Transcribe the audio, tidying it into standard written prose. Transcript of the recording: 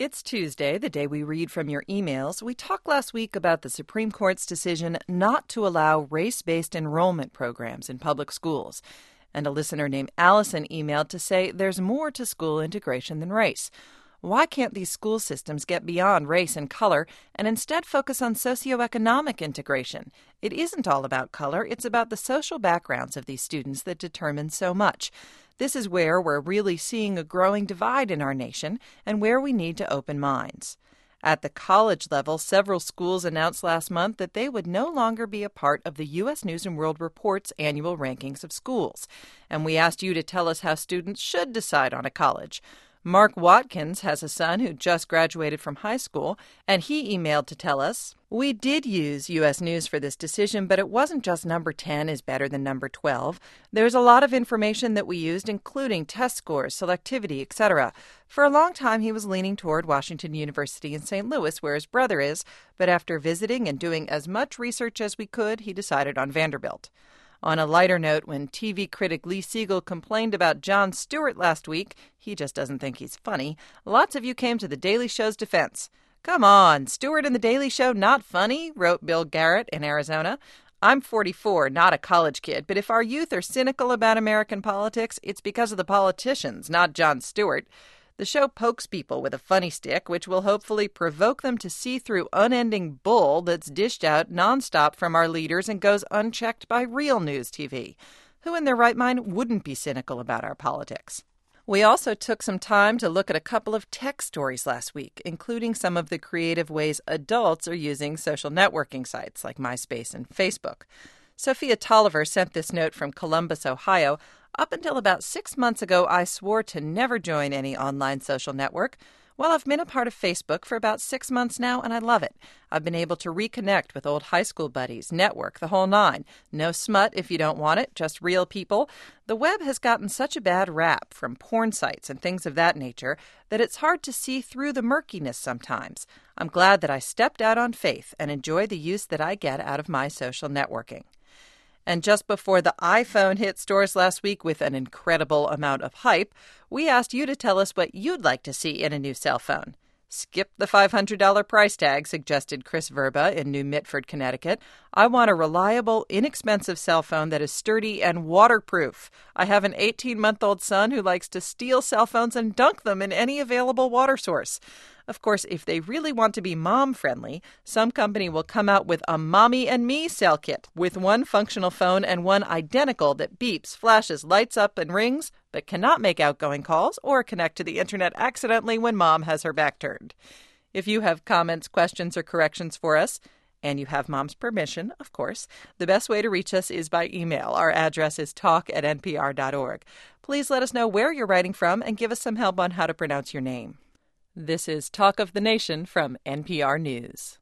It's Tuesday, the day we read from your emails. We talked last week about the Supreme Court's decision not to allow race-based enrollment programs in public schools. And a listener named Allison emailed to say there's more to school integration than race. Why can't these school systems get beyond race and color and instead focus on socioeconomic integration? It isn't all about color, it's about the social backgrounds of these students that determine so much. This is where we're really seeing a growing divide in our nation and where we need to open minds. At the college level, several schools announced last month that they would no longer be a part of the U.S. News & World Report's annual rankings of schools. And we asked you to tell us how students should decide on a college. Mark Watkins has a son who just graduated from high school, and he emailed to tell us, "We did use U.S. News for this decision, but it wasn't just number 10 is better than number 12. There's a lot of information that we used, including test scores, selectivity, etc. For a long time, he was leaning toward Washington University in St. Louis, where his brother is, but after visiting and doing as much research as we could, he decided on Vanderbilt." On a lighter note, when TV critic Lee Siegel complained about Jon Stewart last week, he just doesn't think he's funny, lots of you came to The Daily Show's defense. "Come on, Stewart and The Daily Show not funny," wrote Bill Garrett in Arizona. "I'm 44, not a college kid, but if our youth are cynical about American politics, it's because of the politicians, not Jon Stewart. The show pokes people with a funny stick, which will hopefully provoke them to see through unending bull that's dished out nonstop from our leaders and goes unchecked by real news TV. Who in their right mind wouldn't be cynical about our politics?" We also took some time to look at a couple of tech stories last week, including some of the creative ways adults are using social networking sites like MySpace and Facebook. Sophia Tolliver sent this note from Columbus, Ohio. "Up until about 6 months ago, I swore to never join any online social network. Well, I've been a part of Facebook for about 6 months now, and I love it. I've been able to reconnect with old high school buddies, network, the whole nine. No smut if you don't want it, just real people. The web has gotten such a bad rap from porn sites and things of that nature that it's hard to see through the murkiness sometimes. I'm glad that I stepped out on faith and enjoy the use that I get out of my social networking." And just before the iPhone hit stores last week with an incredible amount of hype, we asked you to tell us what you'd like to see in a new cell phone. "Skip the $500 price tag," suggested Chris Verba in New Mitford, Connecticut. "I want a reliable, inexpensive cell phone that is sturdy and waterproof. I have an 18-month-old son who likes to steal cell phones and dunk them in any available water source." Of course, if they really want to be mom-friendly, some company will come out with a Mommy and Me cell kit with one functional phone and one identical that beeps, flashes, lights up, and rings, but cannot make outgoing calls or connect to the internet accidentally when mom has her back turned. If you have comments, questions, or corrections for us, and you have mom's permission, of course, the best way to reach us is by email. Our address is talk@npr.org. Please let us know where you're writing from and give us some help on how to pronounce your name. This is Talk of the Nation from NPR News.